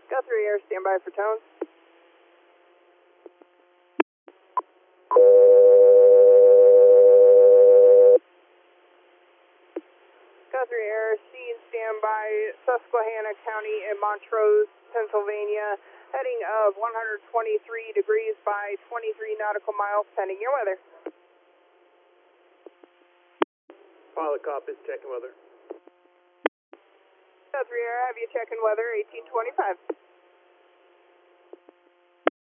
Guthrie Air, standby for tone. Guthrie Air, scene standby, Susquehanna County in Montrose, Pennsylvania, heading of 123 degrees by 23 nautical miles, pending your weather. Pilot copies, checking weather. Guthrie Air, have you checking weather, 1825.